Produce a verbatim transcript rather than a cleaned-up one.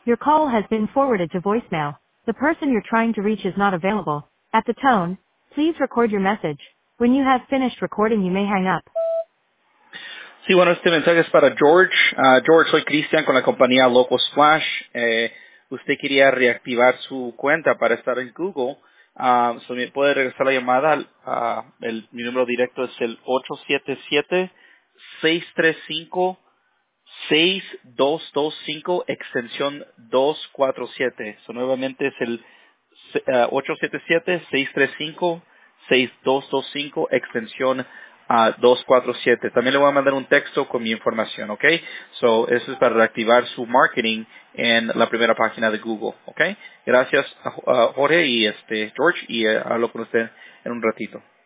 Your call has been forwarded to voicemail. The person you're trying to reach is not available. At the tone, please record your message. When you have finished recording, you may hang up. Sí, bueno, este mensaje es para George. Ah, George, soy Cristian con la compañía Local Splash. Eh, usted quería reactivar su cuenta para estar en Google. Ah, so me puede regresar la llamada. al- ah, el, mi número directo es el ocho siete siete, seis tres cinco, seis dos dos cinco extensión doscientos cuarenta y siete. So, nuevamente es el uh, ocho siete siete, seis tres cinco, seis dos dos cinco extensión uh, doscientos cuarenta y siete. También le voy a mandar un texto con mi información, ¿ok? So, eso es para reactivar su marketing en la primera página de Google, ¿ok? Gracias, uh, Jorge y este George, y uh, hablo con usted en un ratito.